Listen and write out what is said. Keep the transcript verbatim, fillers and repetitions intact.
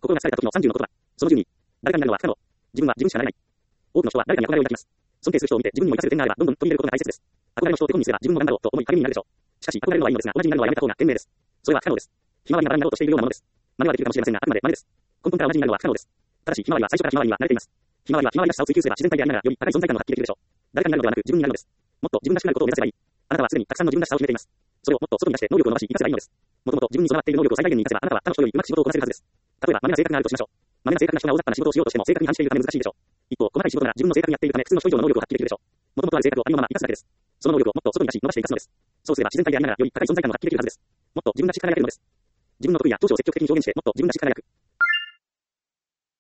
心が疲れた時のさんじゅうの言葉。そのじゅうに、誰かになるのは不可能。自分は自分しかなれない。多くの人は誰かに憧れを抱きます。尊敬する人を見て自分にも活かせる点があれば、どんどん取り入れることが大切です。憧れの人を手本にすれば自分も頑張ろうと思い励みになるでしょう。しかし、憧れるのはいいのですが、同じになるのはやめた方が賢明です。それは不可能です。ひまわりがバラになろうとしているようなものです。真似はできるかもしれませんが、あくまで真似です。根本から同じになるのは不可能です。ただし、ひまわりは最初からひまわりには慣れています。ひまわりはひまわりらしさを追求すれば自然体でありながら、より高い存在感を発揮できるでしょう。誰かになるのではなく、自分になるのです。もっと自分らしくなることを目指せばいい。あなたはすでにたくさんの自分らしさを決めています。それをもっと外に出して能力を伸ばし、活かせばいいのです。もともと自分に備わっている能力を最大限に活かせば、あなたは他の人よりうまく仕事をこなせるはずです。例えば、真似な性格があるとしましょう。真似な性格な人が大雑把な仕事をしようとしても、正確に反しているため難しいでしょう。一方、細かい仕事なら自分の性格に合っているため、普通の人以上の能力を発揮できるでしょう。もともとある性格をありのまま活かすだけです。その能力をもっと外に出し、伸ばしていかすのです。そうすれば自然体でありながら、より高い存在感を発揮できるはずです。もっと自分らしく輝けるのです。自分の得意や長所を積極的に表現して、もっと自分らしく輝く。